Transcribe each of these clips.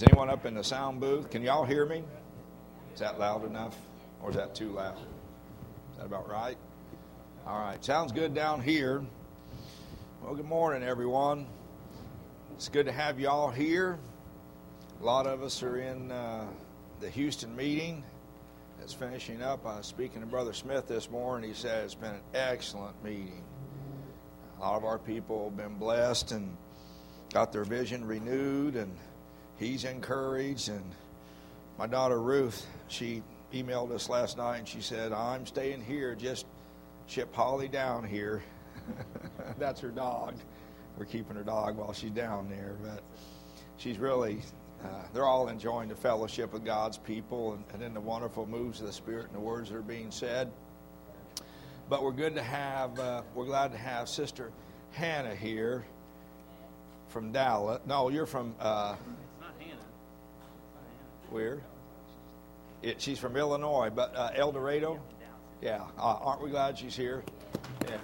anyone up in the sound booth? Can y'all hear me? Is that loud enough? Or is that too loud? Is that about right? All right. Sounds good down here. Well, good morning, everyone. It's good to have you all here. A lot of us are in the Houston meeting. It's finishing up. I was speaking to Brother Smith this morning. He said it's been an excellent meeting. A lot of our people have been blessed and got their vision renewed, and he's encouraged. And my daughter Ruth, she emailed us last night, and she said, I'm staying here. Just ship Holly down here. That's her dog. We're keeping her dog while she's down there. But she's really, they're all enjoying the fellowship with God's people and then the wonderful moves of the Spirit and the words that are being said. But we're glad to have Sister Hannah here from Dallas. No, you're from... It's not Hannah. Where? She's from Illinois, but El Dorado? Yeah. Aren't we glad she's here? Yeah.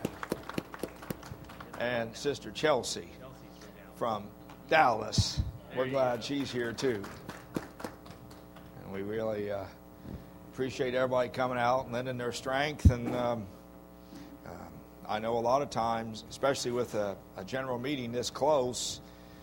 And Sister Chelsea from Dallas. We're glad she's here too. And we really appreciate everybody coming out and lending their strength. And I know a lot of times, especially with a general meeting this close,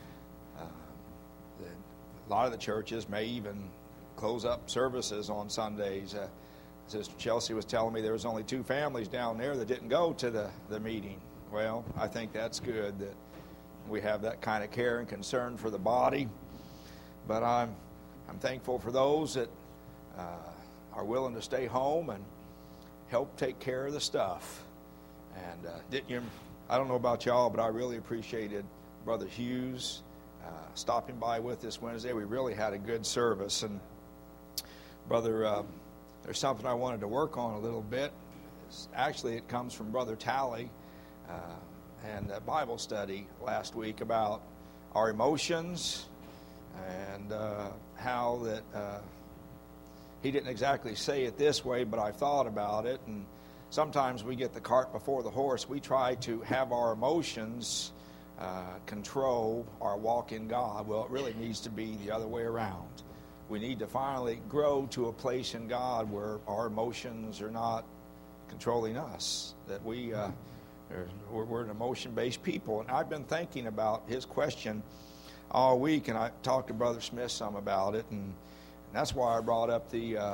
a lot of the churches may even close up services on Sundays. Sister Chelsea was telling me there was only 2 families down there that didn't go to the meeting. Well, I think that's good that we have that kind of care and concern for the body. But I'm thankful for those that are willing to stay home and help take care of the stuff. And I don't know about y'all, but I really appreciated Brother Hughes stopping by with us Wednesday. We really had a good service. And Brother, there's something I wanted to work on a little bit. Actually, it comes from Brother Talley and a Bible study last week about our emotions and how that he didn't exactly say it this way, but I thought about it. And sometimes we get the cart before the horse. We try to have our emotions control our walk in God. Well, it really needs to be the other way around. We need to finally grow to a place in God where our emotions are not controlling us, that we're an emotion-based people. And I've been thinking about his question all week, and I talked to Brother Smith some about it, and that's why I brought up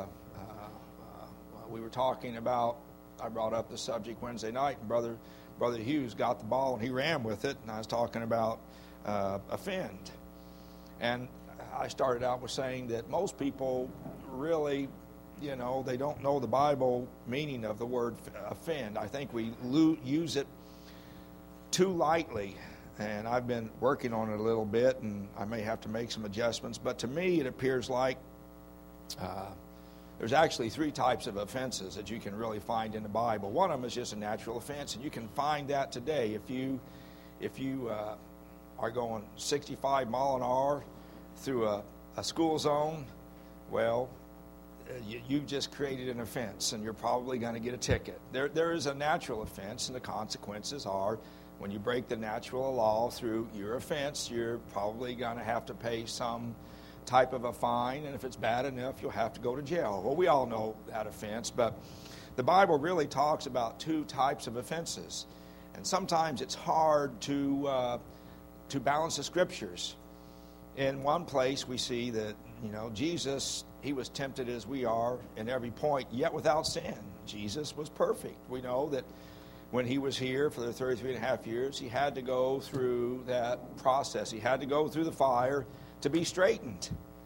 I brought up the subject Wednesday night, and Brother Hughes got the ball, and he ran with it, and I was talking about offend. And I started out with saying that most people really, they don't know the Bible meaning of the word offend. I think we use it too lightly, and I've been working on it a little bit, and I may have to make some adjustments. But to me, it appears like there's actually 3 types of offenses that you can really find in the Bible. One of them is just a natural offense, and you can find that today. If you are going 65 mile an hour through a school zone, well, you've just created an offense, and you're probably going to get a ticket. There is a natural offense, and the consequences are when you break the natural law through your offense, you're probably going to have to pay some type of a fine, and if it's bad enough, you'll have to go to jail. Well, we all know that offense, but the Bible really talks about 2 types of offenses, and sometimes it's hard to balance the Scriptures. In one place, we see that, Jesus, he was tempted as we are in every point, yet without sin. Jesus was perfect. We know that when he was here for the 33 and a half years, he had to go through that process. He had to go through the fire to be straightened.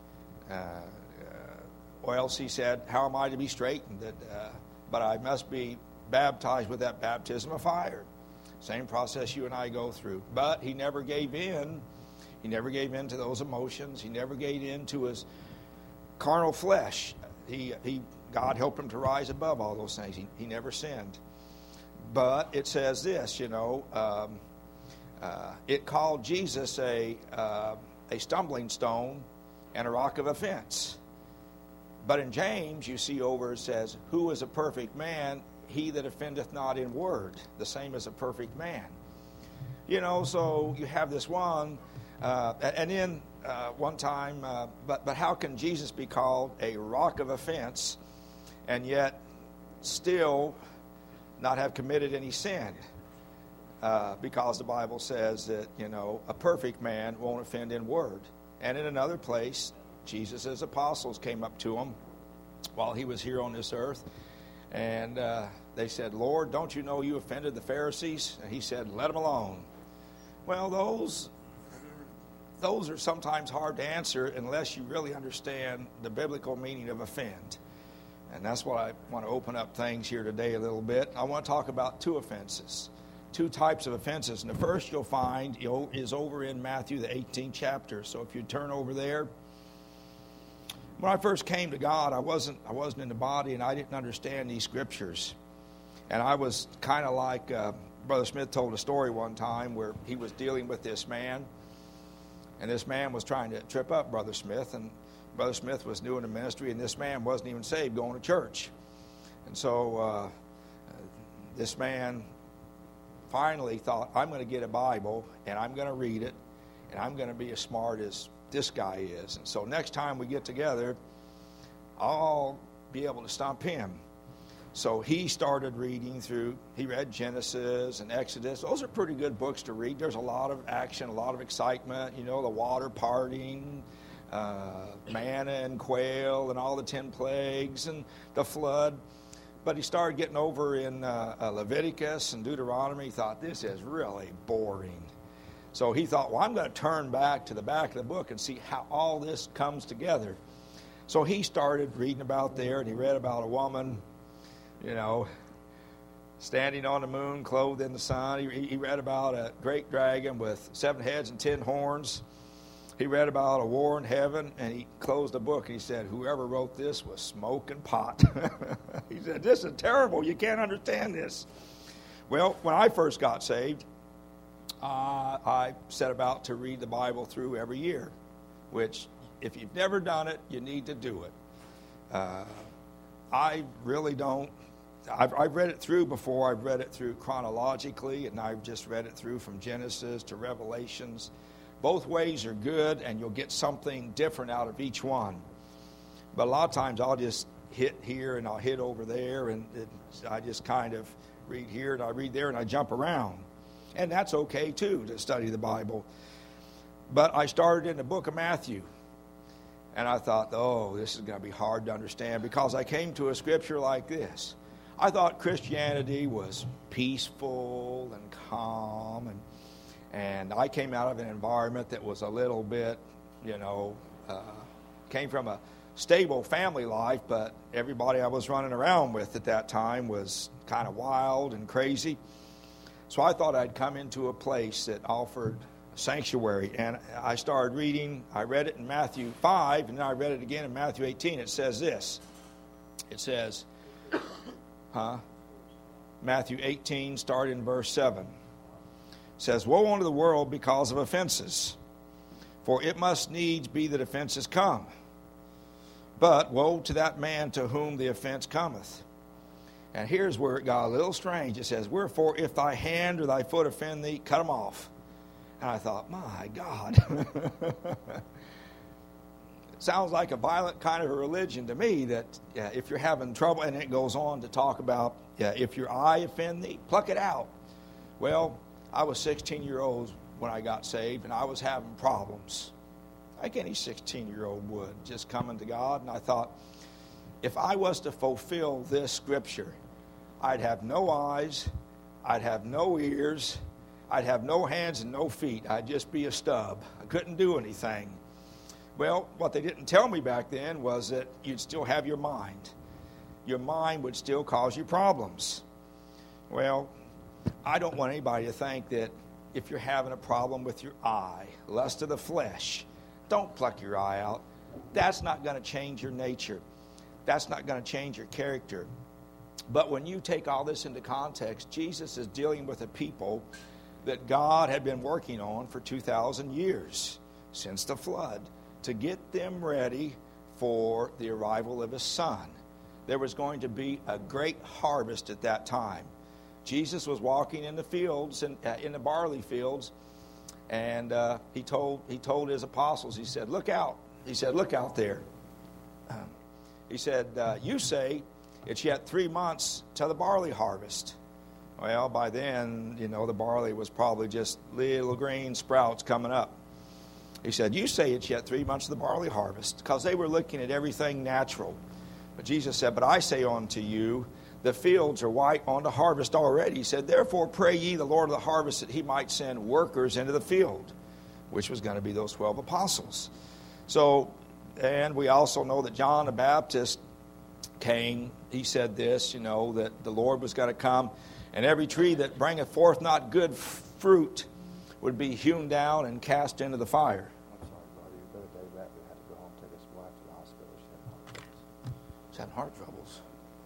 Or else he said, how am I to be straightened? But I must be baptized with that baptism of fire. Same process you and I go through. But he never gave in. He never gave in to those emotions. He never gave in to his carnal flesh. God helped him to rise above all those things. He never sinned. But it says this, it called Jesus a stumbling stone and a rock of offense. But in James, you see over it says, who is a perfect man? He that offendeth not in word, the same as a perfect man. So you have this one, and then one time, but how can Jesus be called a rock of offense and yet still not have committed any sin? Because the Bible says that, a perfect man won't offend in word. And in another place, Jesus' apostles came up to him while he was here on this earth, and they said, "Lord, don't you know you offended the Pharisees?" And he said, "Let them alone." Well, those are sometimes hard to answer unless you really understand the biblical meaning of offend. And that's what I want to open up things here today a little bit. I want to talk about two offenses, two types of offenses. And the first you'll find is over in Matthew, the 18th chapter. So if you turn over there. When I first came to God, I wasn't in the body, and I didn't understand these scriptures. And I was kind of like Brother Smith told a story one time where he was dealing with this man, and this man was trying to trip up Brother Smith, and Brother Smith was new in the ministry, and this man wasn't even saved, going to church. And so this man finally thought, I'm going to get a Bible, and I'm going to read it, and I'm going to be as smart as this guy is. And so next time we get together, I'll be able to stump him. So he started reading through, he read Genesis and Exodus. Those are pretty good books to read. There's a lot of action, a lot of excitement, the water parting, manna and quail and all the 10 plagues and the flood. But he started getting over in Leviticus and Deuteronomy. He thought, this is really boring. So he thought, well, I'm going to turn back to the back of the book and see how all this comes together. So he started reading about there, and he read about a woman, standing on the moon, clothed in the sun. He read about a great dragon with 7 heads and 10 horns. He read about a war in heaven, and he closed the book, and he said, whoever wrote this was smoking pot. He said, this is terrible. You can't understand this. Well, when I first got saved, I set about to read the Bible through every year, which, if you've never done it, you need to do it. I really don't. I've read it through before. I've read it through chronologically, and I've just read it through from Genesis to Revelations. Both ways are good, and you'll get something different out of each one. But a lot of times I'll just hit here and I'll hit over there, and I just kind of read here and I read there and I jump around. And that's okay, too, to study the Bible. But I started in the book of Matthew. And I thought, this is going to be hard to understand, because I came to a scripture like this. I thought Christianity was peaceful and calm. And I came out of an environment that was a little bit, came from a stable family life, but everybody I was running around with at that time was kind of wild and crazy. So I thought I'd come into a place that offered sanctuary. And I started reading. I read it in Matthew 5, and then I read it again in Matthew 18. It says this. It says, Matthew 18, starting in verse 7. It says, woe unto the world because of offenses, for it must needs be that offenses come. But woe to that man to whom the offense cometh. And here's where it got a little strange. It says, wherefore, if thy hand or thy foot offend thee, cut them off. And I thought, my God. It sounds like a violent kind of a religion to me, that if you're having trouble, and it goes on to talk about, if your eye offend thee, pluck it out. Well, I was 16 years old when I got saved, and I was having problems, like any 16-year-old would, just coming to God. And I thought, if I was to fulfill this scripture, I'd have no eyes, I'd have no ears, I'd have no hands and no feet. I'd just be a stub. I couldn't do anything. Well, what they didn't tell me back then was that you'd still have your mind. Your mind would still cause you problems. Well, I don't want anybody to think that if you're having a problem with your eye, lust of the flesh, don't pluck your eye out. That's not going to change your nature. That's not going to change your character. But when you take all this into context, Jesus is dealing with a people that God had been working on for 2,000 years, since the flood, to get them ready for the arrival of his Son. There was going to be a great harvest at that time. Jesus was walking in the fields, in the barley fields, And he told his apostles, he said, look out. He said, look out there. He said, you say it's yet 3 months to the barley harvest. Well, by then, the barley was probably just little green sprouts coming up. He said, you say it's yet 3 months to the barley harvest, because they were looking at everything natural. But Jesus said, but I say unto you, the fields are white unto harvest already. He said, therefore pray ye the Lord of the harvest that he might send workers into the field, which was going to be those 12 apostles. So, and we also know that John the Baptist came. He said this, that the Lord was going to come, and every tree that bringeth forth not good fruit would be hewn down and cast into the fire. I'm sorry, brother. Your brother Dave Ratley had to go home and take his wife to the hospital. She's having heart troubles.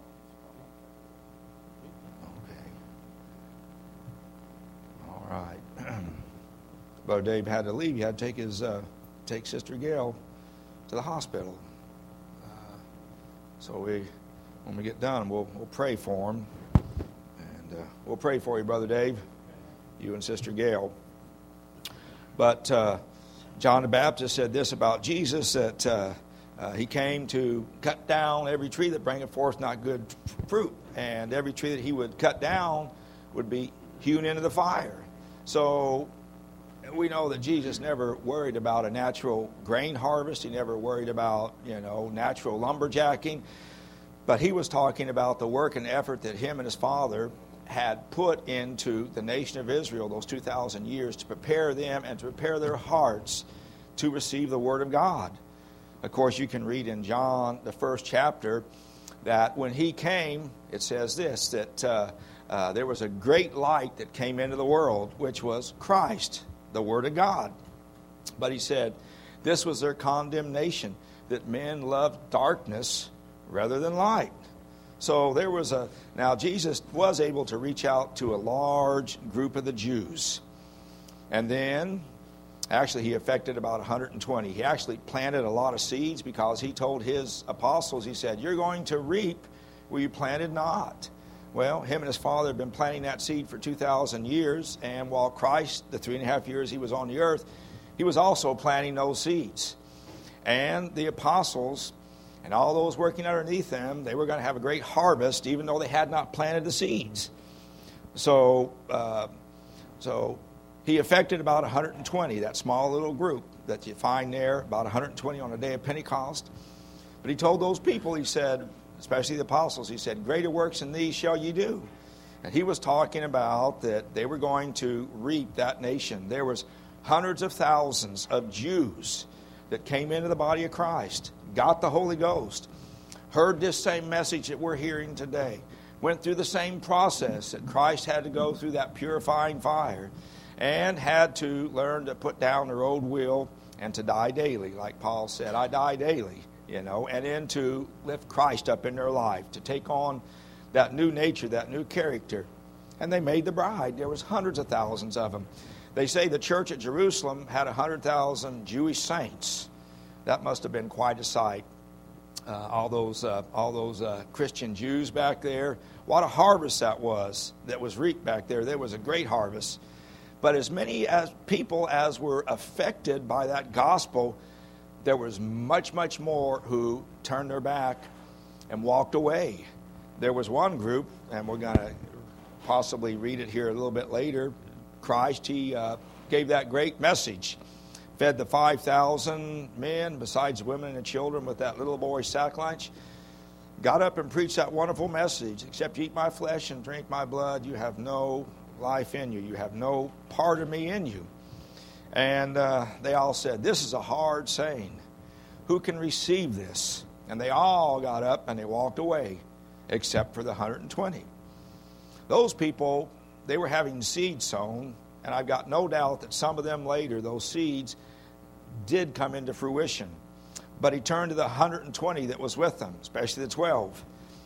Okay. All right. Brother Dave had to leave. He had to take Sister Gail to the hospital. So when we get done, we'll pray for him, and we'll pray for you, Brother Dave, you and Sister Gail. But John the Baptist said this about Jesus, that he came to cut down every tree that bringeth forth not good fruit, and every tree that he would cut down would be hewn into the fire. So we know that Jesus never worried about a natural grain harvest. He never worried about, natural lumberjacking. But he was talking about the work and effort that him and his Father had put into the nation of Israel those 2,000 years to prepare them and to prepare their hearts to receive the Word of God. Of course, you can read in John, the 1st chapter, that when he came, it says this, that there was a great light that came into the world, which was Christ, the Word of God. But he said, this was their condemnation, that men loved darkness rather than light. So there was now Jesus was able to reach out to a large group of the Jews. And then, actually, he affected about 120. He actually planted a lot of seeds, because he told his apostles, he said, you're going to reap where you planted not. Well, him and his Father had been planting that seed for 2,000 years, and while Christ, the 3.5 years he was on the earth, he was also planting those seeds. And the apostles and all those working underneath them, they were going to have a great harvest, even though they had not planted the seeds. So he affected about 120, that small little group that you find there, about 120 on the day of Pentecost. But he told those people, he said, especially the apostles, he said, greater works than these shall ye do. And he was talking about that they were going to reap that nation. There was hundreds of thousands of Jews that came into the body of Christ, got the Holy Ghost, heard this same message that we're hearing today, went through the same process that Christ had to go through, that purifying fire, and had to learn to put down their old will and to die daily. Like Paul said, I die daily, and then to lift Christ up in their life, to take on that new nature, that new character. And they made the bride. There was hundreds of thousands of them. They say the church at Jerusalem had 100,000 Jewish saints. That must have been quite a sight. All those Christian Jews back there. What a harvest that was reaped back there. There was a great harvest. But as many as people as were affected by that gospel, there was much, much more who turned their back and walked away. There was one group, and we're going to possibly read it here a little bit later. Christ, he gave that great message. Fed the 5,000 men, besides women and children, with that little boy's sack lunch. Got up and preached that wonderful message. Except you eat my flesh and drink my blood, you have no life in you. You have no part of me in you. And they all said, this is a hard saying. Who can receive this? And they all got up and they walked away, except for the 120. Those people, they were having seeds sown, and I've got no doubt that some of them later, those seeds did come into fruition. But he turned to the 120 that was with them, especially the 12.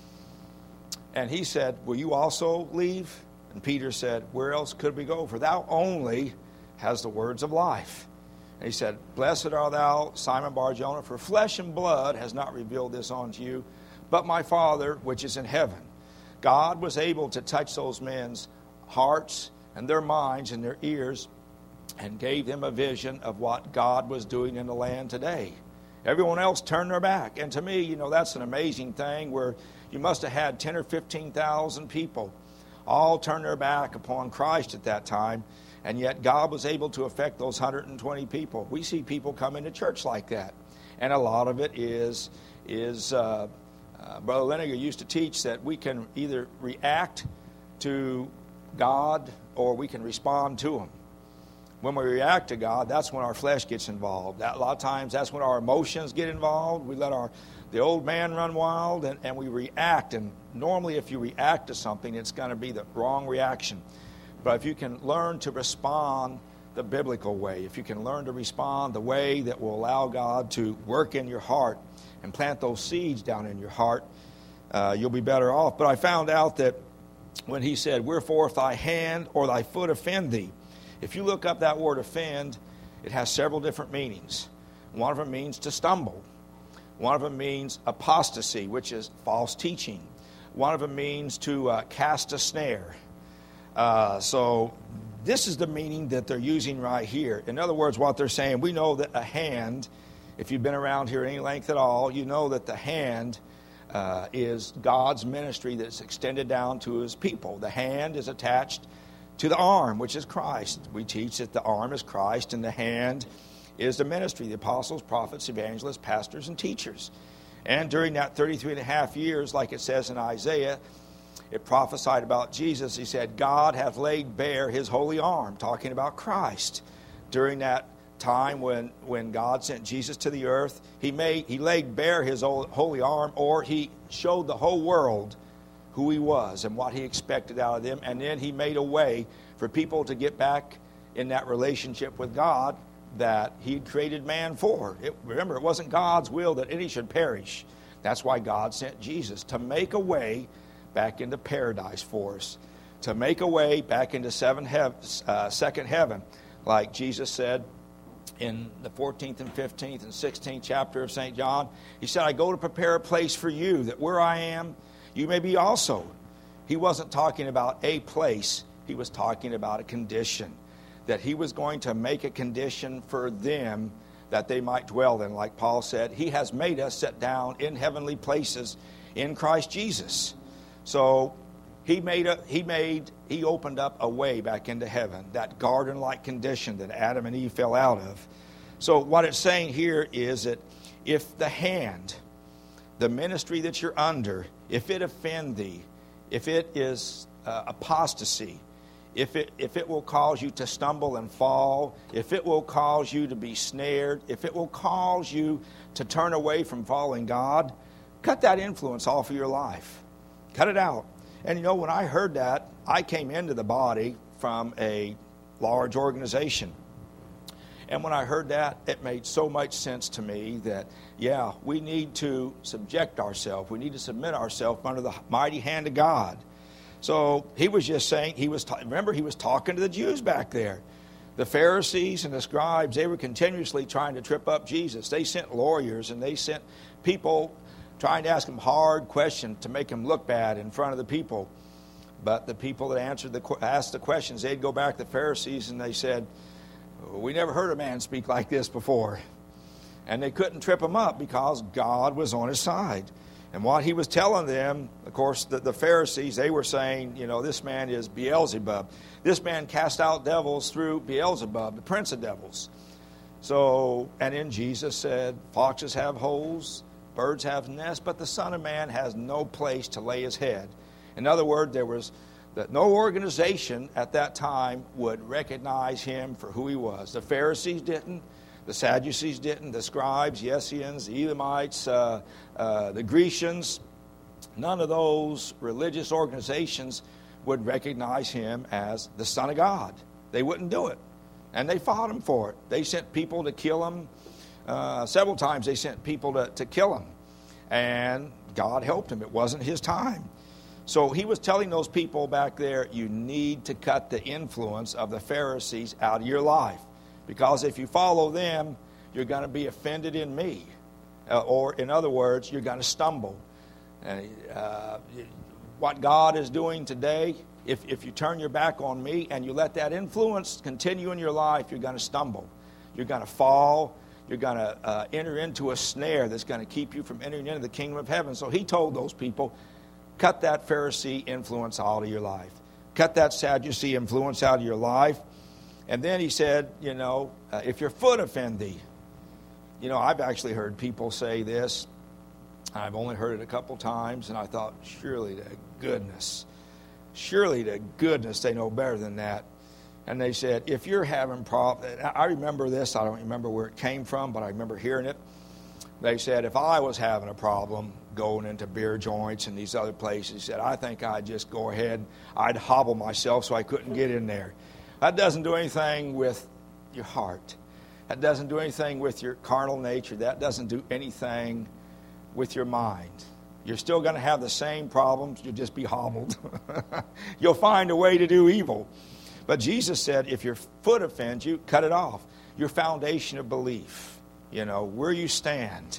And he said, will you also leave? And Peter said, where else could we go? For thou only has the words of life. And he said, blessed art thou, Simon Bar-Jonah, for flesh and blood has not revealed this unto you, but my Father which is in heaven. God was able to touch those men's hearts and their minds and their ears and gave them a vision of what God was doing in the land today. Everyone else turned their back. And to me, that's an amazing thing where you must have had 10 or 15,000 people all turn their back upon Christ at that time. And yet God was able to affect those 120 people. We see people come into church like that. And a lot of it is Brother Leniger used to teach that we can either react to God or we can respond to Him. When we react to God, that's when our flesh gets involved. A lot of times that's when our emotions get involved. We let the old man run wild and we react. And normally if you react to something, it's going to be the wrong reaction. But if you can learn to respond the biblical way, if you can learn to respond the way that will allow God to work in your heart and plant those seeds down in your heart, you'll be better off. But I found out that when he said, "Wherefore if thy hand or thy foot offend thee," if you look up that word offend, it has several different meanings. One of them means to stumble. One of them means apostasy, which is false teaching. One of them means to cast a snare. So this is the meaning that they're using right here. In other words, what they're saying, we know that a hand, if you've been around here any length at all, you know that the hand is God's ministry that's extended down to His people. The hand is attached to the arm, which is Christ. We teach that the arm is Christ and the hand is the ministry, the apostles, prophets, evangelists, pastors, and teachers. And during that 33 and a half years, like it says in Isaiah, it prophesied about Jesus. He said, God hath laid bare His holy arm, talking about Christ. During that time when God sent Jesus to the earth, He laid bare His holy arm, or He showed the whole world who He was and what He expected out of them. And then He made a way for people to get back in that relationship with God that He had created man for. Remember, it wasn't God's will that any should perish. That's why God sent Jesus, to make a way back into paradise for us, to make a way back into second heaven, like Jesus said in the 14th and 15th and 16th chapter of St. John. He said, I go to prepare a place for you, that where I am, you may be also. He wasn't talking about a place. He was talking about a condition, that He was going to make a condition for them that they might dwell in. Like Paul said, He has made us sit down in heavenly places in Christ Jesus. So He opened up a way back into heaven, that garden-like condition that Adam and Eve fell out of. So what it's saying here is that if the hand, the ministry that you're under, if it offend thee, if it is apostasy, if it will cause you to stumble and fall, if it will cause you to be snared, if it will cause you to turn away from following God, cut that influence off of your life. Cut it out. And when I heard that, I came into the body from a large organization. And when I heard that, it made so much sense to me that, we need to subject ourselves. We need to submit ourselves under the mighty hand of God. So he was just saying, remember, he was talking to the Jews back there. The Pharisees and the scribes, they were continuously trying to trip up Jesus. They sent lawyers and they sent people trying to ask him hard questions to make him look bad in front of the people. But the people that asked the questions, they'd go back to the Pharisees and they said, we never heard a man speak like this before. And they couldn't trip him up because God was on his side. And what he was telling them, of course, the Pharisees, they were saying, this man is Beelzebub. This man cast out devils through Beelzebub, the prince of devils. So, and then Jesus said, foxes have holes, birds have nests, but the Son of Man has no place to lay his head. In other words, there was that no organization at that time would recognize him for who he was. The Pharisees didn't. The Sadducees didn't. The scribes, the Essenes, the Elamites, the Grecians, none of those religious organizations would recognize him as the Son of God. They wouldn't do it. And they fought him for it. They sent people to kill him. Several times they sent people to kill him. And God helped him. It wasn't his time. So he was telling those people back there, you need to cut the influence of the Pharisees out of your life. Because if you follow them, you're going to be offended in me. Or in other words, you're going to stumble. What God is doing today, If you turn your back on me and you let that influence continue in your life, you're going to stumble. You're going to fall. You're going to enter into a snare that's going to keep you from entering into the kingdom of heaven. So he told those people, cut that Pharisee influence out of your life. Cut that Sadducee influence out of your life. And then he said, if your foot offend thee. I've actually heard people say this. I've only heard it a couple times, and I thought, surely to goodness they know better than that. And they said, if you're having problems, I remember this, I don't remember where it came from, but I remember hearing it. They said, if I was having a problem going into beer joints and these other places, he said, I think I'd just go ahead, I'd hobble myself so I couldn't get in there. That doesn't do anything with your heart. That doesn't do anything with your carnal nature. That doesn't do anything with your mind. You're still going to have the same problems. You'll just be hobbled. You'll find a way to do evil. But Jesus said, if your foot offends you, cut it off. Your foundation of belief, where you stand,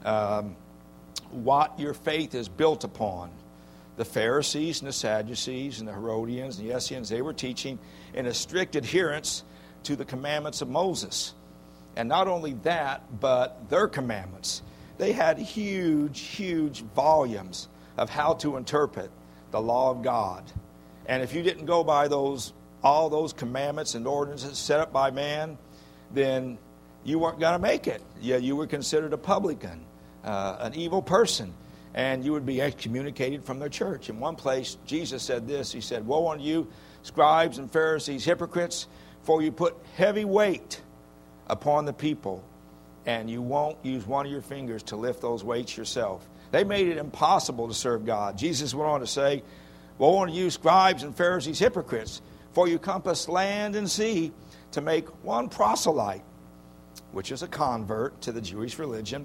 what your faith is built upon. The Pharisees and the Sadducees and the Herodians and the Essenes, they were teaching in a strict adherence to the commandments of Moses. And not only that, but their commandments. They had huge volumes of how to interpret the law of God. And if you didn't go by all those commandments and ordinances set up by man, then you weren't going to make it. Yeah, you were considered a publican, an evil person, and you would be excommunicated from their church. In one place, Jesus said this. He said, woe unto you, scribes and Pharisees, hypocrites, for you put heavy weight upon the people, and you won't use one of your fingers to lift those weights yourself. They made it impossible to serve God. Jesus went on to say, woe unto you, scribes and Pharisees, hypocrites, for you compass land and sea to make one proselyte, which is a convert to the Jewish religion,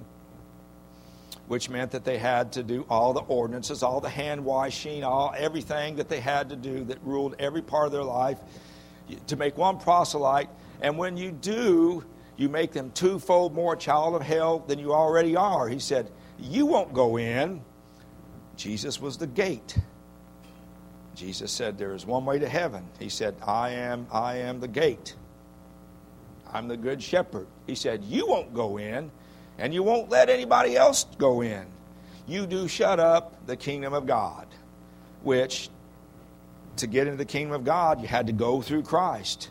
which meant that they had to do all the ordinances, all the hand washing, everything that they had to do that ruled every part of their life, to make one proselyte. And when you do, you make them twofold more a child of hell than you already are. He said, you won't go in. Jesus was the gate. Jesus said, there is one way to heaven. He said, I am the gate. I'm the good shepherd. He said, you won't go in, and you won't let anybody else go in. You do shut up the kingdom of God, which, to get into the kingdom of God, you had to go through Christ.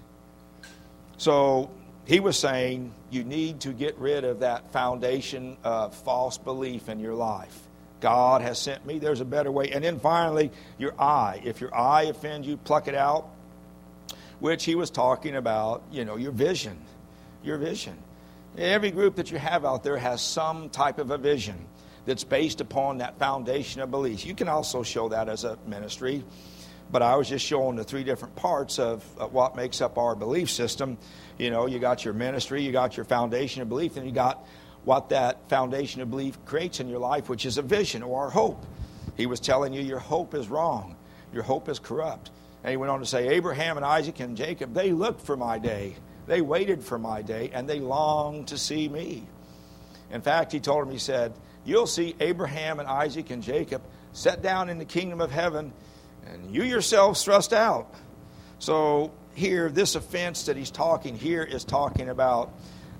So he was saying you need to get rid of that foundation of false belief in your life. God has sent me. There's a better way. And then finally, your eye. If your eye offends you, pluck it out, which he was talking about, your vision. Your vision. Every group that you have out there has some type of a vision that's based upon that foundation of belief. You can also show that as a ministry, but I was just showing the three different parts of what makes up our belief system. You got your ministry, you got your foundation of belief, and you got what that foundation of belief creates in your life, which is a vision or hope. He was telling you your hope is wrong. Your hope is corrupt. And he went on to say, Abraham and Isaac and Jacob, they looked for my day. They waited for my day, and they longed to see me. In fact, he told him, he said, you'll see Abraham and Isaac and Jacob set down in the kingdom of heaven, and you yourselves thrust out. So here, this offense that he's talking here is talking about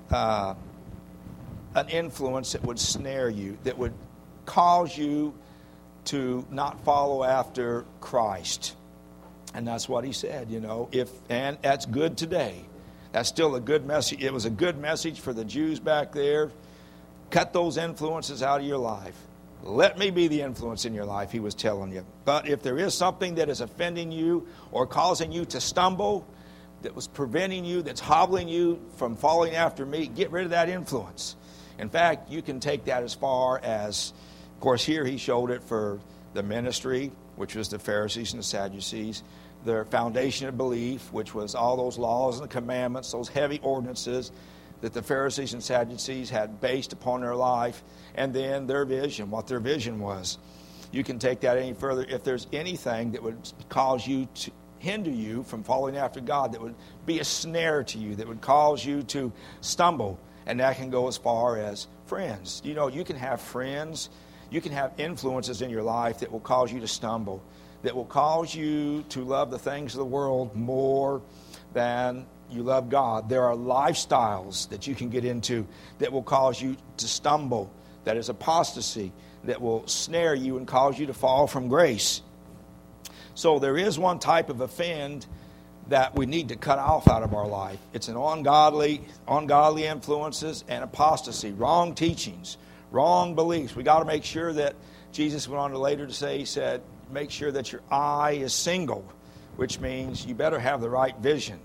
an influence that would snare you, that would cause you to not follow after Christ. And that's what he said, and that's good today. That's still a good message. It was a good message for the Jews back there. Cut those influences out of your life. Let me be the influence in your life, he was telling you. But if there is something that is offending you or causing you to stumble, that was preventing you, that's hobbling you from following after me, get rid of that influence. In fact, you can take that as far as, of course, here he showed it for the ministry, which was the Pharisees and the Sadducees, their foundation of belief, which was all those laws and the commandments, those heavy ordinances that the Pharisees and Sadducees had based upon their life, and then their vision, what their vision was. You can take that any further. If there's anything that would cause you to hinder you from following after God, that would be a snare to you, that would cause you to stumble, and that can go as far as friends. You can have friends, you can have influences in your life that will cause you to stumble, that will cause you to love the things of the world more than you love God. There are lifestyles that you can get into that will cause you to stumble, that is apostasy, that will snare you and cause you to fall from grace. So there is one type of offend that we need to cut off out of our life. It's an ungodly influences and apostasy, wrong teachings, wrong beliefs. We got to make sure that Jesus went on to later to say, he said, make sure that your eye is single, which means you better have the right vision.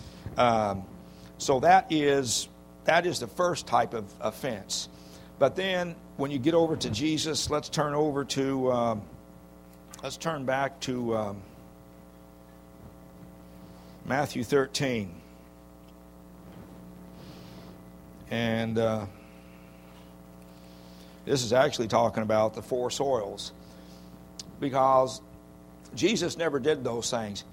So that is the first type of offense. But then when you get over to Jesus, let's turn back to Matthew 13. And this is actually talking about the four soils, because Jesus never did those things.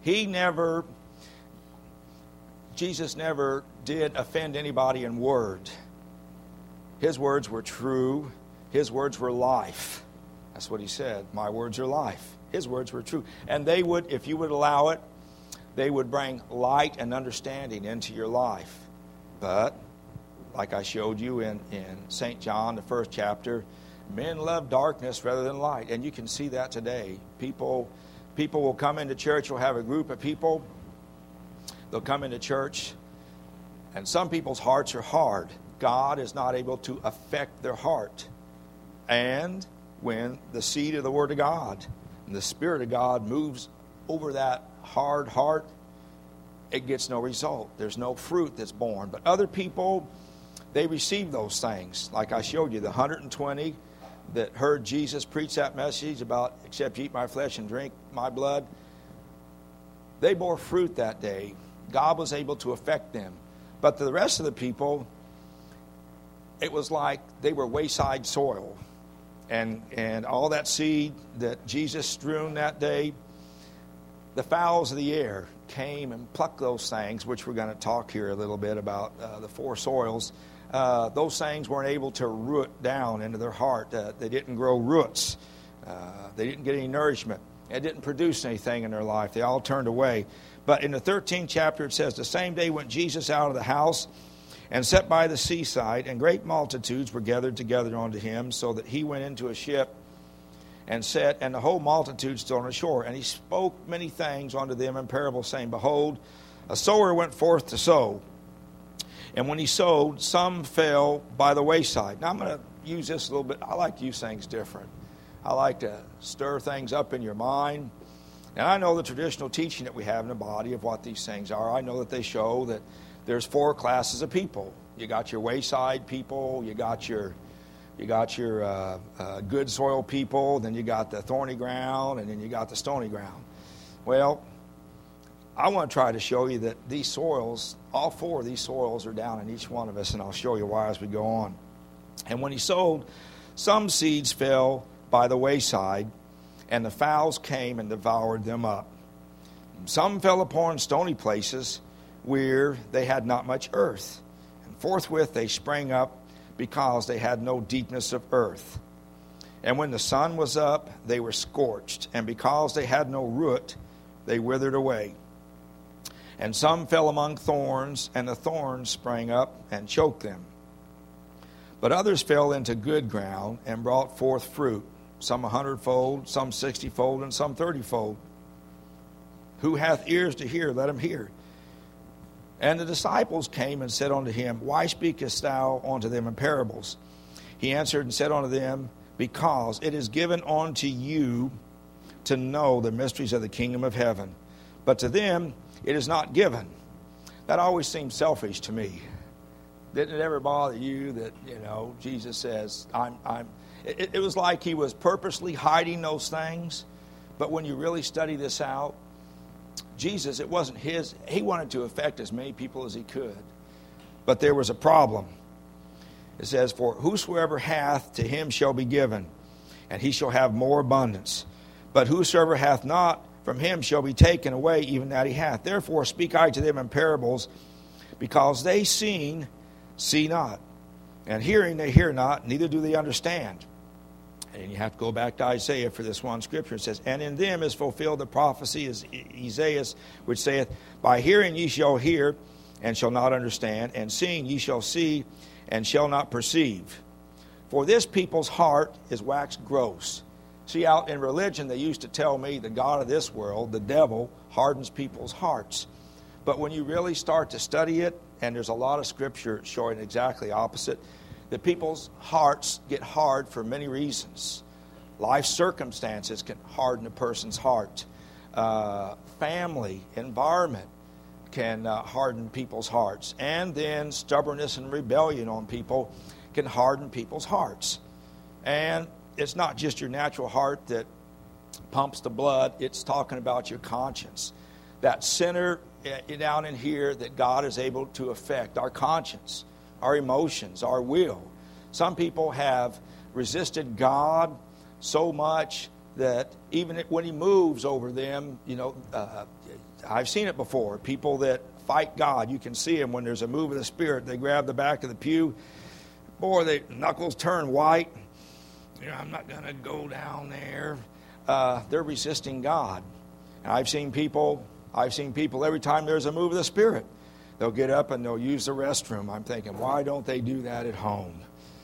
Jesus never did offend anybody in word. His words were true. His words were life. That's what he said. My words are life. His words were true. And they would, if you would allow it, they would bring light and understanding into your life. But, like I showed you in St. John, the first chapter, men love darkness rather than light. And you can see that today. People will come into church. We'll have a group of people. They'll come into church, and some people's hearts are hard. God is not able to affect their heart. And when the seed of the Word of God and the Spirit of God moves over that hard heart, it gets no result. There's no fruit that's born. But other people, they receive those things. Like I showed you, the 120 that heard Jesus preach that message about, except you eat my flesh and drink my blood, they bore fruit that day. God was able to affect them. But to the rest of the people, it was like they were wayside soil. And all that seed that Jesus strewn that day, the fowls of the air came and plucked those things, which we're going to talk here a little bit about, the four soils. Those things weren't able to root down into their heart. They didn't grow roots. They didn't get any nourishment. It didn't produce anything in their life. They all turned away. But in the 13th chapter, it says, the same day went Jesus out of the house and sat by the seaside, and great multitudes were gathered together unto him, so that he went into a ship and sat, and the whole multitude stood on the shore. And he spoke many things unto them in parables, saying, behold, a sower went forth to sow. And when he sowed, some fell by the wayside. Now I'm going to use this a little bit. I like to use things different. I like to stir things up in your mind. And I know the traditional teaching that we have in the body of what these things are. I know that they show that there's four classes of people. You got your wayside people, you got your good soil people, then you got the thorny ground, and then you got the stony ground. Well, I want to try to show you that these soils, all four of these soils are down in each one of us, and I'll show you why as we go on. And when he sowed, some seeds fell by the wayside, and the fowls came and devoured them up. Some fell upon stony places where they had not much earth, and forthwith they sprang up, because they had no deepness of earth. And when the sun was up, they were scorched, and because they had no root, they withered away. And some fell among thorns, and the thorns sprang up and choked them. But others fell into good ground and brought forth fruit, some 100-fold, some 60-fold, and some 30-fold. Who hath ears to hear, let him hear. And the disciples came and said unto him, why speakest thou unto them in parables? He answered and said unto them, because it is given unto you to know the mysteries of the kingdom of heaven, but to them it is not given. That always seems selfish to me. Didn't it ever bother you that, Jesus says, it was like he was purposely hiding those things, but when you really study this out, Jesus, it wasn't his. He wanted to affect as many people as he could. But there was a problem. It says, for whosoever hath, to him shall be given, and he shall have more abundance. But whosoever hath not, from him shall be taken away even that he hath. Therefore speak I to them in parables, because they seeing, see not, and hearing they hear not, neither do they understand. And you have to go back to Isaiah for this one scripture. It says, and in them is fulfilled the prophecy of Isaiah, which saith, by hearing ye shall hear, and shall not understand, and seeing ye shall see, and shall not perceive. For this people's heart is waxed gross. See, out in religion, they used to tell me the god of this world, the devil, hardens people's hearts. But when you really start to study it, and there's a lot of scripture showing exactly opposite, that people's hearts get hard for many reasons. Life circumstances can harden a person's heart. Family, environment can harden people's hearts. And then stubbornness and rebellion on people can harden people's hearts. And it's not just your natural heart that pumps the blood. It's talking about your conscience. That center down in here that God is able to affect, our conscience, our emotions, our will. Some people have resisted God so much that even when He moves over them, I've seen it before. People that fight God, you can see them when there's a move of the Spirit. They grab the back of the pew. Boy, their knuckles turn white. I'm not going to go down there. They're resisting God. And I've seen people every time there's a move of the Spirit, they'll get up and they'll use the restroom. I'm thinking, why don't they do that at home?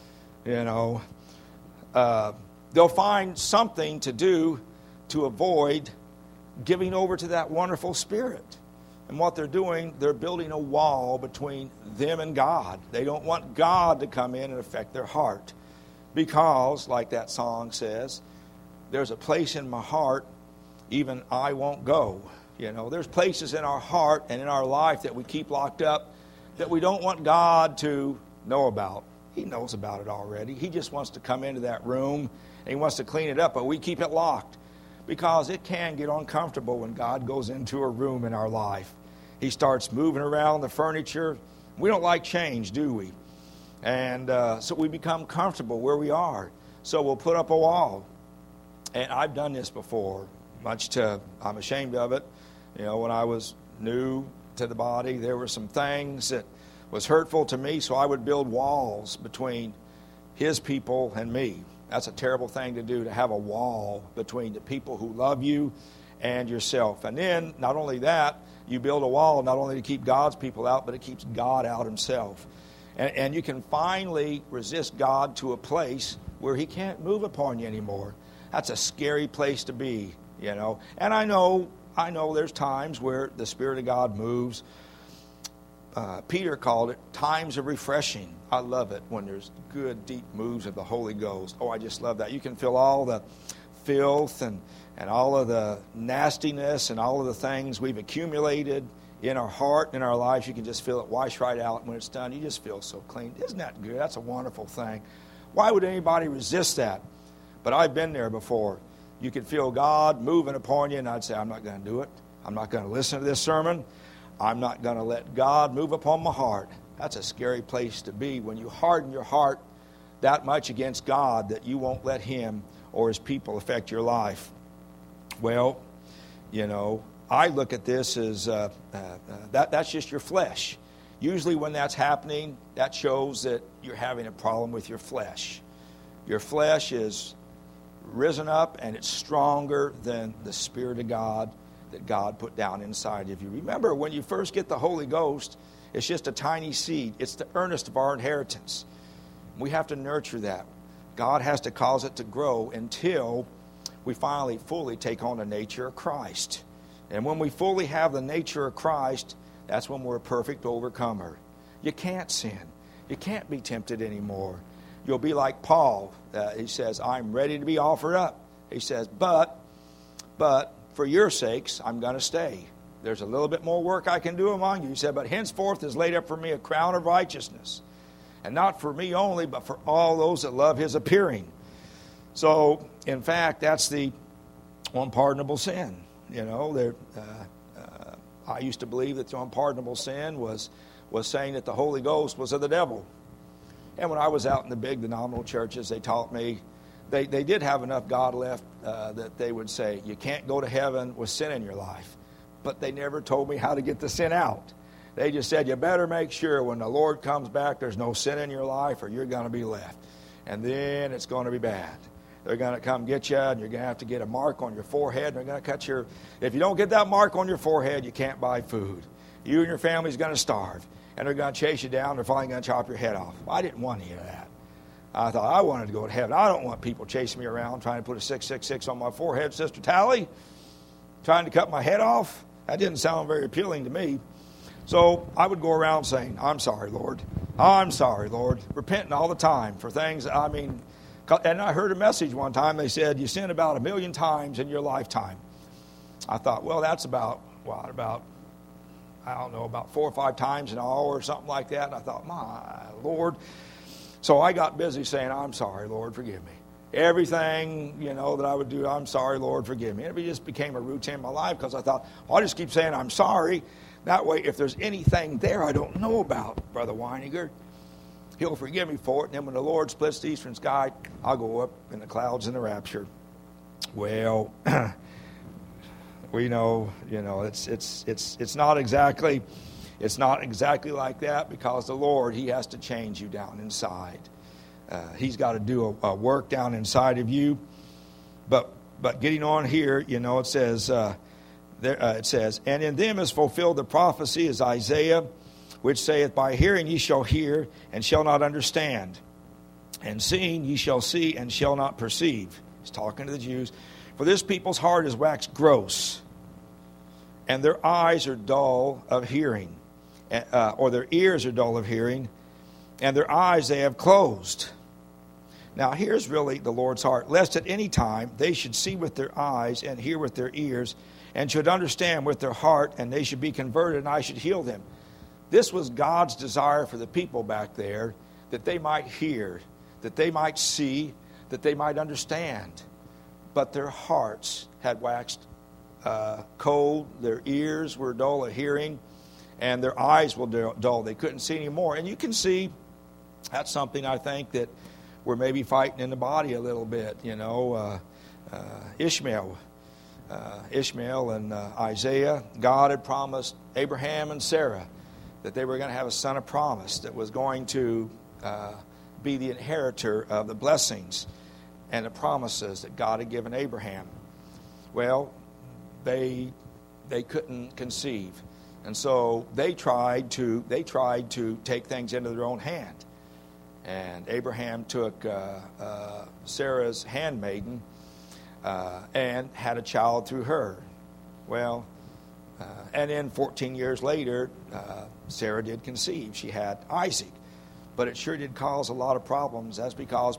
They'll find something to do to avoid giving over to that wonderful Spirit. And what they're doing, they're building a wall between them and God. They don't want God to come in and affect their heart. Because, like that song says, there's a place in my heart, even I won't go. There's places in our heart and in our life that we keep locked up that we don't want God to know about. He knows about it already. He just wants to come into that room and He wants to clean it up, but we keep it locked because it can get uncomfortable when God goes into a room in our life. He starts moving around the furniture. We don't like change, do we? And so we become comfortable where we are. So we'll put up a wall. And I've done this before, I'm ashamed of it. When I was new to the body, there were some things that was hurtful to me, so I would build walls between His people and me. That's a terrible thing to do, to have a wall between the people who love you and yourself. And then, not only that, you build a wall not only to keep God's people out, but it keeps God out Himself. And you can finally resist God to a place where He can't move upon you anymore. That's a scary place to be, And I know there's times where the Spirit of God moves. Peter called it times of refreshing. I love it when there's good, deep moves of the Holy Ghost. Oh, I just love that. You can feel all the filth and all of the nastiness and all of the things we've accumulated in our heart and in our lives. You can just feel it wash right out. When it's done, you just feel so clean. Isn't that good? That's a wonderful thing. Why would anybody resist that? But I've been there before. You could feel God moving upon you, and I'd say, I'm not going to do it. I'm not going to listen to this sermon. I'm not going to let God move upon my heart. That's a scary place to be when you harden your heart that much against God that you won't let Him or His people affect your life. Well, I look at this as that's just your flesh. Usually when that's happening, that shows that you're having a problem with your flesh. Your flesh is risen up and it's stronger than the Spirit of God that God put down inside of you. Remember, when you first get the Holy Ghost, it's just a tiny seed. It's the earnest of our inheritance. We have to nurture that. God has to cause it to grow until we finally fully take on the nature of Christ. And when we fully have the nature of Christ, that's when we're a perfect overcomer. You can't sin. You can't be tempted anymore. You'll be like Paul. He says, I'm ready to be offered up. He says, but for your sakes, I'm going to stay. There's a little bit more work I can do among you. He said, but henceforth is laid up for me a crown of righteousness. And not for me only, but for all those that love His appearing. So, in fact, that's the unpardonable sin. I used to believe that the unpardonable sin was saying that the Holy Ghost was of the devil. And when I was out in the big denominational churches, they taught me, they did have enough God left that they would say, you can't go to heaven with sin in your life. But they never told me how to get the sin out. They just said, you better make sure when the Lord comes back, there's no sin in your life or you're going to be left. And then it's going to be bad. They're going to come get you, and you're going to have to get a mark on your forehead. And they're going to cut your... If you don't get that mark on your forehead, you can't buy food. You and your family's going to starve. And they're going to chase you down. They're finally going to chop your head off. I didn't want any of that. I thought I wanted to go to heaven. I don't want people chasing me around trying to put a 666 on my forehead, Sister Tally, trying to cut my head off. That didn't sound very appealing to me. So I would go around saying, I'm sorry, Lord. I'm sorry, Lord. Repenting all the time for things, and I heard a message one time. They said, you sin about 1,000,000 times in your lifetime. I thought, well, that's about 4 or 5 times an hour or something like that. And I thought, my Lord. So I got busy saying, I'm sorry, Lord, forgive me. Everything, that I would do, I'm sorry, Lord, forgive me. And it just became a routine in my life because I thought, I'll just keep saying I'm sorry. That way, if there's anything there I don't know about, Brother Weininger, He'll forgive me for it. And then when the Lord splits the eastern sky, I'll go up in the clouds in the rapture. Well, we know, it's not exactly like that, because the Lord, He has to change you down inside. He's got to do a work down inside of you. But getting on here, it says, and in them is fulfilled the prophecy, as Isaiah, which saith, by hearing ye shall hear, and shall not understand. And seeing ye shall see, and shall not perceive. He's talking to the Jews. For this people's heart is waxed gross, and their eyes are dull of hearing, or their ears are dull of hearing, and their eyes they have closed. Now here's really the Lord's heart. Lest at any time they should see with their eyes, and hear with their ears, and should understand with their heart, and they should be converted, and I should heal them. This was God's desire for the people back there, that they might hear, that they might see, that they might understand. But their hearts had waxed cold, their ears were dull of hearing, and their eyes were dull. They couldn't see anymore. And you can see that's something I think that we're maybe fighting in the body a little bit. Ishmael and Isaiah, God had promised Abraham and Sarah that they were going to have a son of promise that was going to be the inheritor of the blessings and the promises that God had given Abraham. Well, they couldn't conceive, and so they tried to take things into their own hand. And Abraham took Sarah's handmaiden and had a child through her. Well, and then 14 years later, Sarah did conceive. She had Isaac. But it sure did cause a lot of problems. That's because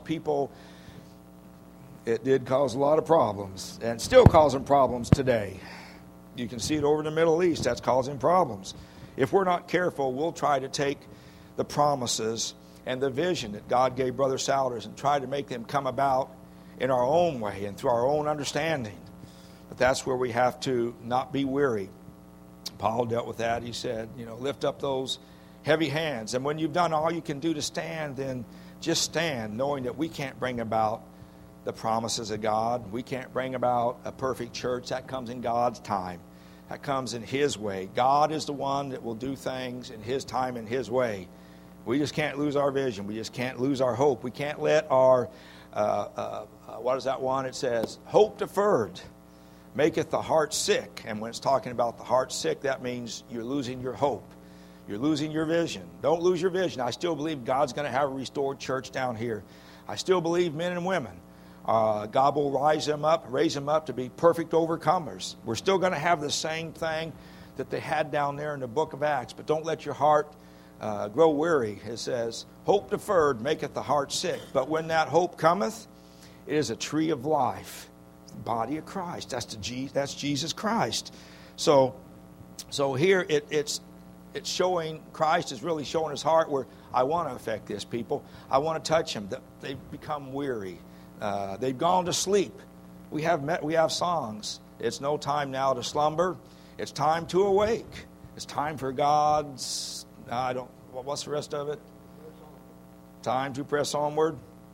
it did cause a lot of problems. And still causing problems today. You can see it over in the Middle East. That's causing problems. If we're not careful, we'll try to take the promises and the vision that God gave Brother Souders and try to make them come about in our own way and through our own understanding. But that's where we have to not be weary. Paul dealt with that. He said, lift up those heavy hands. And when you've done all you can do to stand, then just stand, knowing that we can't bring about the promises of God. We can't bring about a perfect church. That comes in God's time. That comes in His way. God is the one that will do things in His time and His way. We just can't lose our vision. We just can't lose our hope. We can't let our, what is that one? It says, hope deferred maketh the heart sick. And when it's talking about the heart sick, that means you're losing your hope. You're losing your vision. Don't lose your vision. I still believe God's going to have a restored church down here. I still believe men and women, God will raise them up to be perfect overcomers. We're still going to have the same thing that they had down there in the book of Acts. But don't let your heart grow weary. It says, hope deferred maketh the heart sick. But when that hope cometh, it is a tree of life. The body of Christ. That's Jesus Christ. So here it's showing, Christ is really showing His heart where I want to affect this people. I want to touch them. They've become weary. They've gone to sleep. We have songs. It's no time now to slumber. It's time to awake. It's time for God's, what's the rest of it? Time to press onward.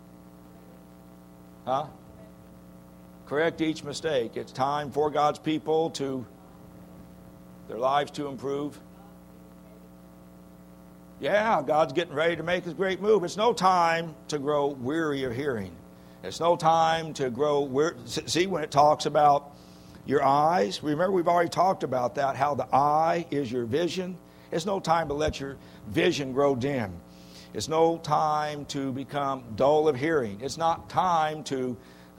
Huh? Correct each mistake. It's time for God's people to, their lives to improve. Yeah, God's getting ready to make His great move. It's no time to grow weary of hearing. It's no time to grow. See, when it talks about your eyes, remember we've already talked about that, how the eye is your vision. It's no time to let your vision grow dim. It's no time to become dull of hearing. It's not time to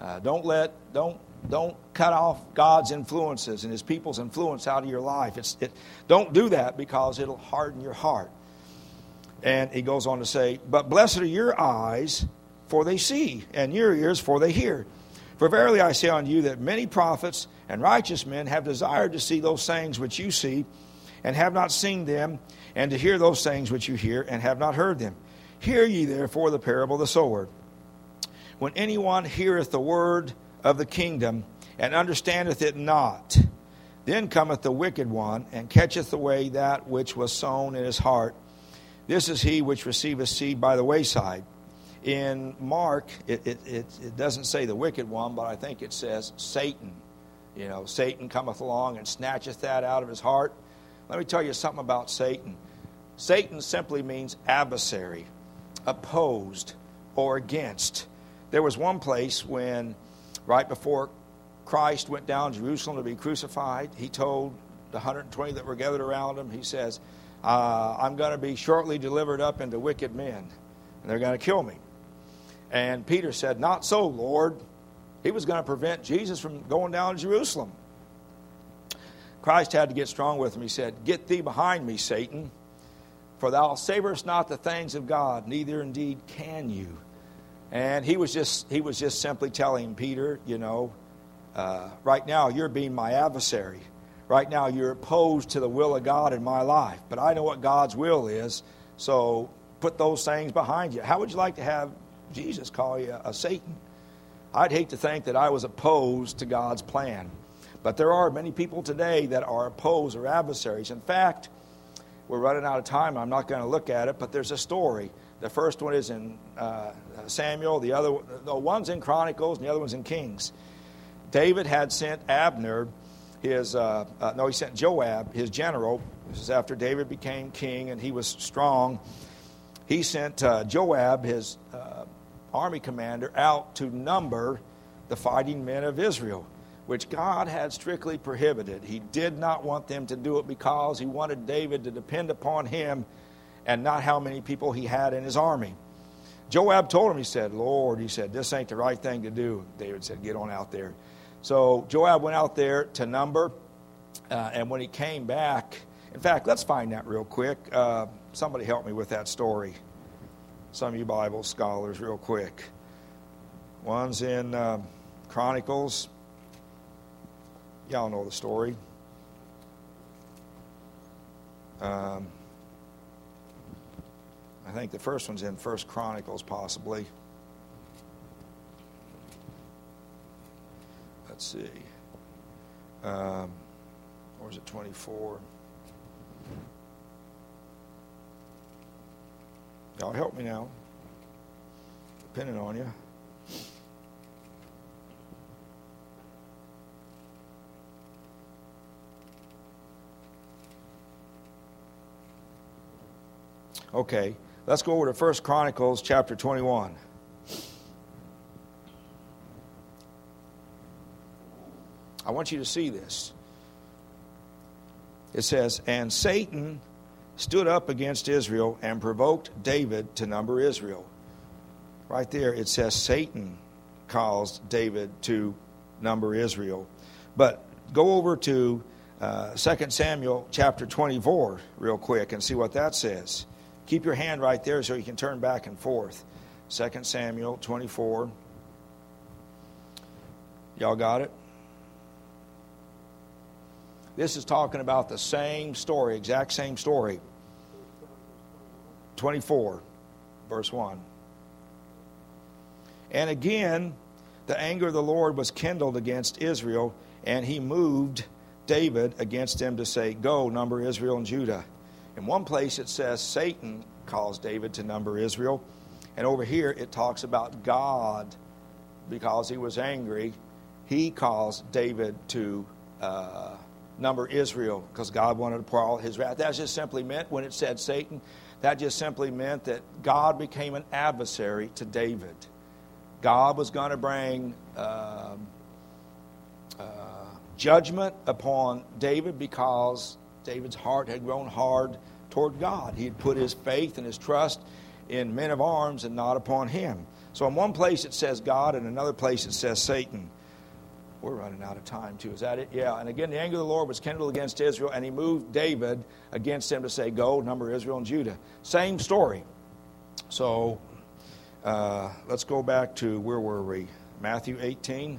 don't cut off God's influences and His people's influence out of your life. Don't do that, because it'll harden your heart. And he goes on to say, but blessed are your eyes, for they see, and your ears, for they hear. For verily I say unto you that many prophets and righteous men have desired to see those things which you see, and have not seen them, and to hear those things which you hear, and have not heard them. Hear ye therefore the parable of the sower. When anyone heareth the word of the kingdom, and understandeth it not, then cometh the wicked one, and catcheth away that which was sown in his heart. This is he which receiveth seed by the wayside. In Mark, it doesn't say the wicked one, but I think it says Satan. You know, Satan cometh along and snatcheth that out of his heart. Let me tell you something about Satan. Satan simply means adversary, opposed, or against. There was one place when, right before Christ went down to Jerusalem to be crucified, he told the 120 that were gathered around him, he says, I'm going to be shortly delivered up into wicked men, and they're going to kill me. And Peter said, not so, Lord. He was going to prevent Jesus from going down to Jerusalem. Christ had to get strong with him. He said, get thee behind me, Satan, for thou savorest not the things of God, neither indeed can you. And he was just simply telling Peter, right now you're being my adversary. Right now you're opposed to the will of God in my life. But I know what God's will is, so put those things behind you. How would you like to have Jesus call you a Satan? I'd hate to think that I was opposed to God's plan. But there are many people today that are opposed or adversaries. In fact, we're running out of time. I'm not going to look at it, but there's a story. The first one is in Samuel. The one's in Chronicles, and the other one's in Kings. David had sent Abner, he sent Joab, his general. This is after David became king, and he was strong. He sent Joab, his army commander, out to number the fighting men of Israel, which God had strictly prohibited. He did not want them to do it because he wanted David to depend upon him and not how many people he had in his army. Joab told him, he said, Lord, this ain't the right thing to do. David said, get on out there. So Joab went out there to number, and when he came back, in fact, let's find that real quick. Somebody help me with that story. Some of you Bible scholars, real quick. One's in Chronicles. Y'all know the story. I think the first one's in 1 Chronicles, possibly. Let's see. Or is it 24? Y'all help me now. Depending on you. Okay, let's go over to 1 Chronicles chapter 21. I want you to see this. It says, and Satan stood up against Israel and provoked David to number Israel. Right there it says Satan caused David to number Israel. But go over to 2 Samuel chapter 24 real quick and see what that says. Keep your hand right there so you can turn back and forth. 2 Samuel 24. Y'all got it? This is talking about the same story, exact same story. 24, verse 1. And again, the anger of the Lord was kindled against Israel, and he moved David against them to say, go, number Israel and Judah. In one place it says Satan caused David to number Israel. And over here it talks about God, because he was angry, he caused David to number Israel, because God wanted to pour out his wrath. That just simply meant, when it said Satan, that just simply meant that God became an adversary to David. God was going to bring judgment upon David because David's heart had grown hard toward God. He had put his faith and his trust in men of arms and not upon him. So in one place it says God, and another place it says Satan. We're running out of time too. Is that it? Yeah. And again, the anger of the Lord was kindled against Israel, and he moved David against him to say, go, number Israel and Judah. Same story. So let's go back to, where were we? Matthew 18.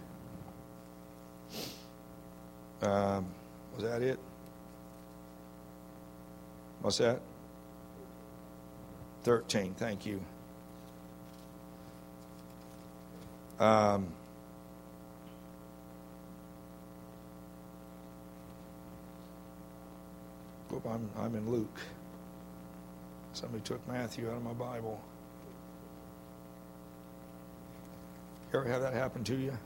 Was that it? What's that? 13. Thank you. I'm in Luke. Somebody took Matthew out of my Bible. You ever have that happen to you?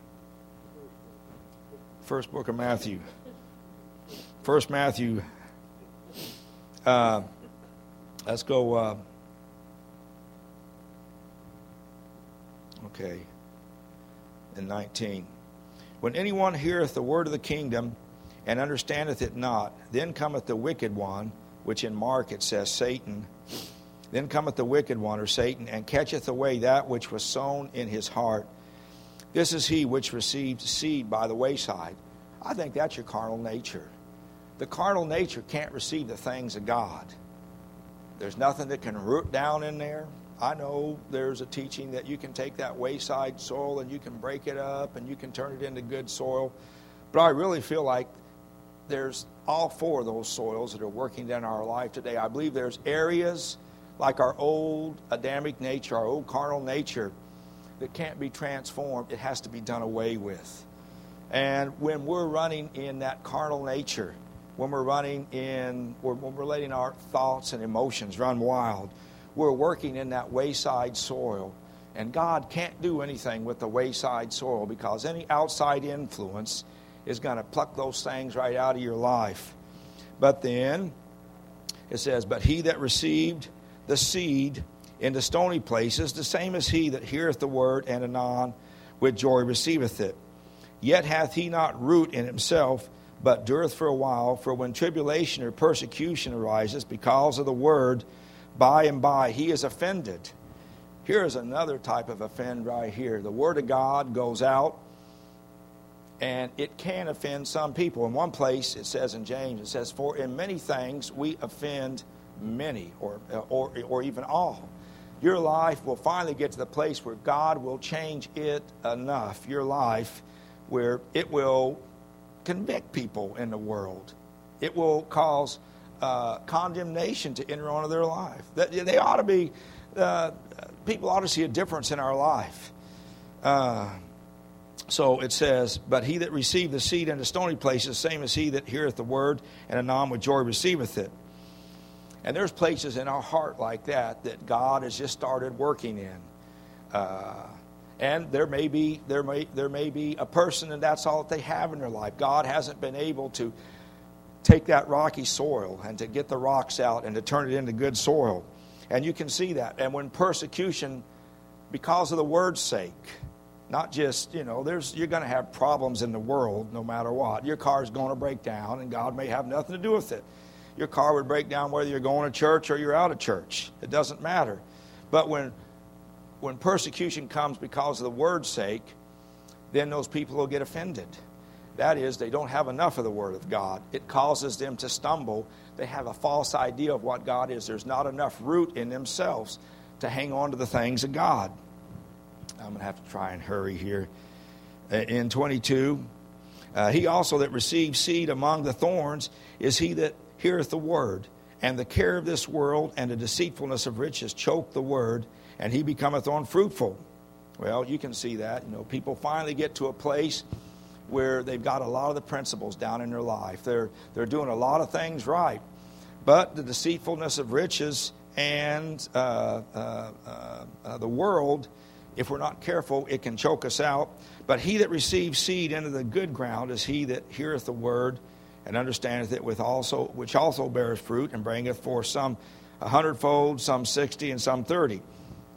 First book of Matthew. First Matthew. Let's go. Okay. In 19. When anyone heareth the word of the kingdom and understandeth it not, then cometh the wicked one, which in Mark it says Satan. Then cometh the wicked one, or Satan, and catcheth away that which was sown in his heart. This is he which received seed by the wayside. I think that's your carnal nature. The carnal nature can't receive the things of God. There's nothing that can root down in there. I know there's a teaching that you can take that wayside soil and you can break it up and you can turn it into good soil. But I really feel like there's all four of those soils that are working in our life today. I believe there's areas like our old Adamic nature, our old carnal nature, that can't be transformed. It has to be done away with. And when we're running in that carnal nature, when we're letting our thoughts and emotions run wild, we're working in that wayside soil. And God can't do anything with the wayside soil because any outside influence is going to pluck those things right out of your life. But then it says, but he that received the seed in the stony places, the same as he that heareth the word, and anon with joy receiveth it. Yet hath he not root in himself, but dureth for a while. For when tribulation or persecution arises because of the word, by and by he is offended. Here is another type of offend right here. The word of God goes out, and it can offend some people. In one place, it says in James, it says, for in many things we offend many, or even all. Your life will finally get to the place where God will change it enough, your life, where it will convict people in the world. It will cause condemnation to enter onto their life. They ought to be, people ought to see a difference in our life. So it says, but he that received the seed in the stony places, same as he that heareth the word, and anon with joy receiveth it. And there's places in our heart like that God has just started working in. And there may be a person, and that's all that they have in their life. God hasn't been able to take that rocky soil and to get the rocks out and to turn it into good soil. And you can see that. And when persecution, because of the word's sake, not just, you're going to have problems in the world no matter what. Your car's going to break down, and God may have nothing to do with it. Your car would break down whether you're going to church or you're out of church. It doesn't matter. But when persecution comes because of the word's sake, then those people will get offended. That is, they don't have enough of the Word of God. It causes them to stumble. They have a false idea of what God is. There's not enough root in themselves to hang on to the things of God. I'm going to have to try and hurry here. In 22, he also that receives seed among the thorns is he that heareth the word, and the care of this world and the deceitfulness of riches choke the word, and he becometh unfruitful. Well, you can see that. People finally get to a place where they've got a lot of the principles down in their life. They're doing a lot of things right. But the deceitfulness of riches and the world, if we're not careful, it can choke us out. But he that receives seed into the good ground is he that heareth the word and understandeth it, which also beareth fruit and bringeth forth some 100-fold, some 60, and some 30.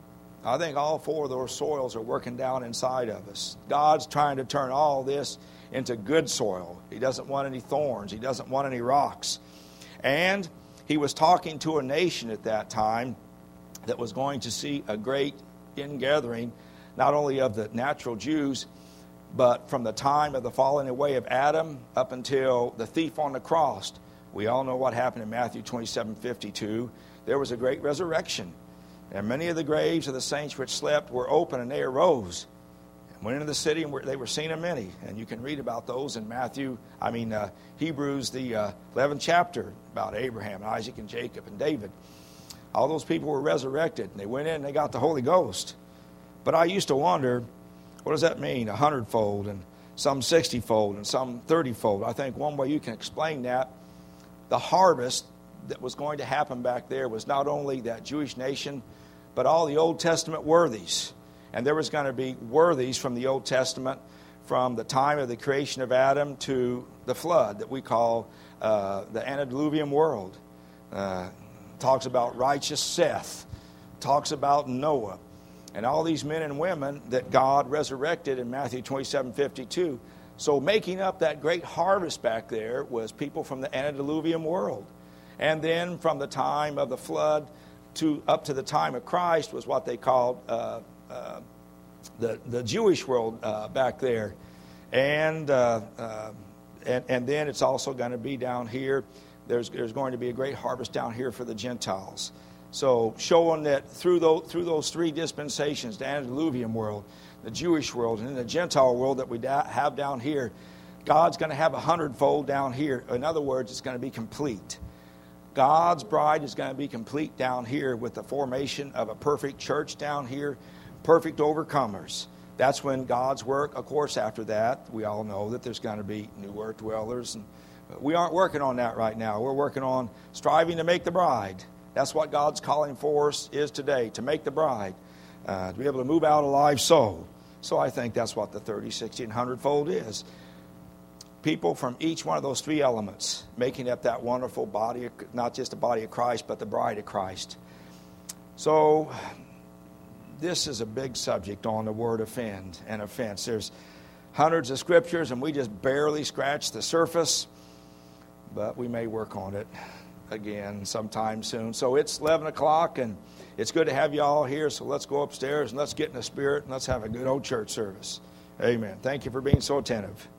I think all four of those soils are working down inside of us. God's trying to turn all this into good soil. He doesn't want any thorns. He doesn't want any rocks. And he was talking to a nation at that time that was going to see a great ingathering, not only of the natural Jews, but from the time of the falling away of Adam up until the thief on the cross. We all know what happened in Matthew 27:52. There was a great resurrection. And many of the graves of the saints which slept were open, and they arose and went into the city, and they were seen of many. And you can read about those in Hebrews, the 11th chapter, about Abraham, and Isaac, and Jacob, and David. All those people were resurrected, and they went in and they got the Holy Ghost. But I used to wonder, what does that mean, 100-fold, and some 60-fold, and some 30-fold? I think one way you can explain that, the harvest that was going to happen back there was not only that Jewish nation, but all the Old Testament worthies. And there was going to be worthies from the Old Testament from the time of the creation of Adam to the flood that we call the antediluvian world. Talks about righteous Seth, talks about Noah, and all these men and women that God resurrected in Matthew 27:52. So making up that great harvest back there was people from the antediluvian world. And then from the time of the flood up to the time of Christ was what they called the Jewish world back there. And then it's also going to be down here. There's going to be a great harvest down here for the Gentiles. So showing that through those three dispensations, the antediluvian world, the Jewish world, and then the Gentile world that we have down here, God's going to have 100-fold down here. In other words, it's going to be complete. God's bride is going to be complete down here with the formation of a perfect church down here, perfect overcomers. That's when God's work, of course, after that, we all know that there's going to be new earth dwellers. And we aren't working on that right now. We're working on striving to make the bride. That's what God's calling for us is today, to make the bride, to be able to move out a live soul. So I think that's what the 30, 60, and 100-fold is. People from each one of those three elements making up that wonderful body, not just the body of Christ, but the bride of Christ. So this is a big subject on the word offend and offense. There's hundreds of scriptures, and we just barely scratch the surface, but we may work on it again sometime soon. So it's 11 o'clock, and it's good to have you all here, so let's go upstairs and let's get in the spirit and let's have a good old church service. Amen. Thank you for being so attentive.